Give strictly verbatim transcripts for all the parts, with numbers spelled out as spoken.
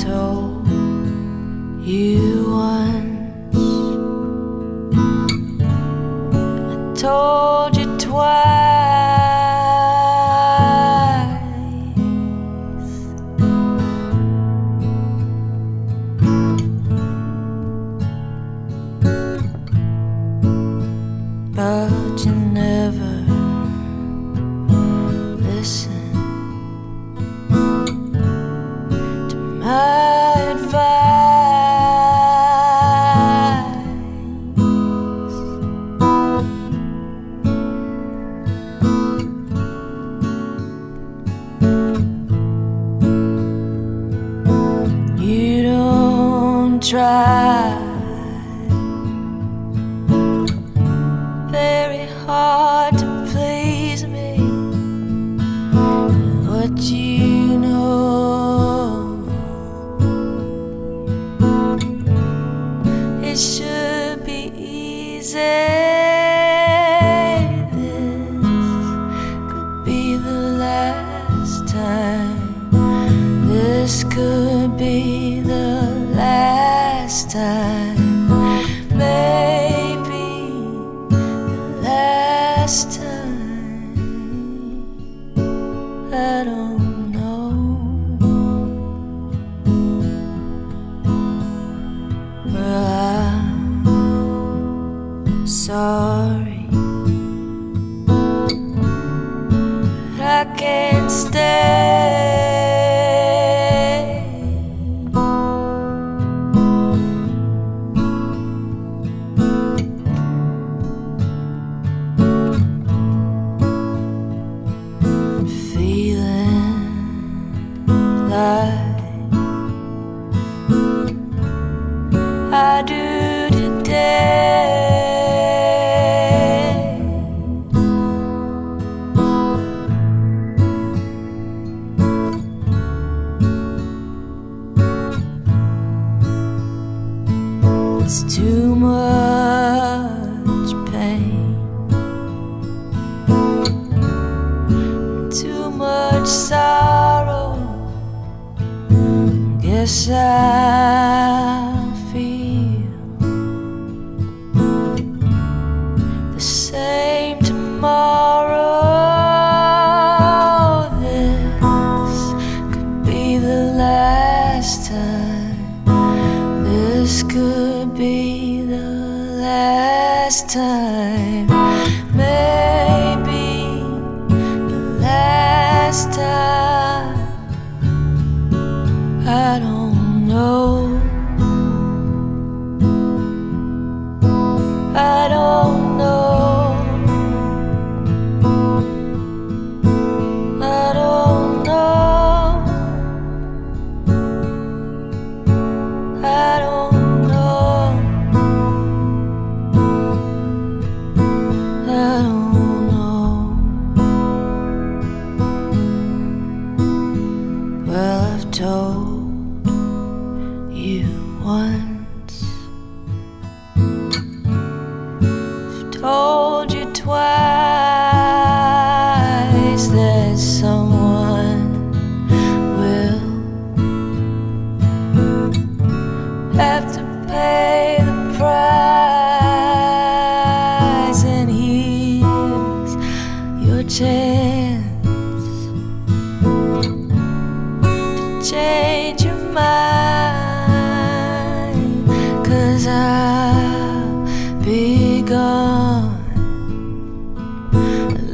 told you once, I told you twice, but you never listen to my advice. You don't try very hard to please me. What you know, it should be easy. This could be the last time. This could be the last time. Maybe the last time. I don't know. Well, I'm sorry, but I can't stay. I do today. It's too much pain, too much sorrow. Guess I'll feel the same tomorrow. This could be the last time. This could be the last time. Maybe the last time. I don't know. I don't know. I don't know. I don't know. I don't know. Well, I've told you once, I've told you twice, that someone will have to pay the price, and here's your chance to change your mind, 'cause I'll be gone a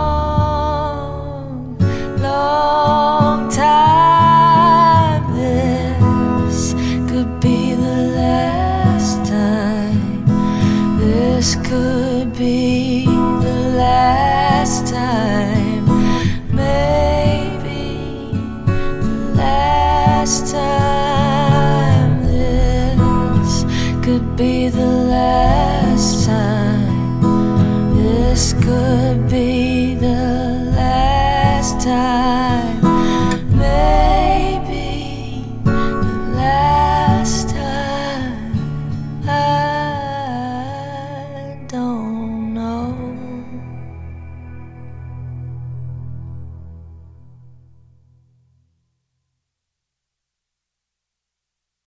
long, long time. This could be the last time. This could be the last time. Maybe the last time. This could be the last time. This could be the last time.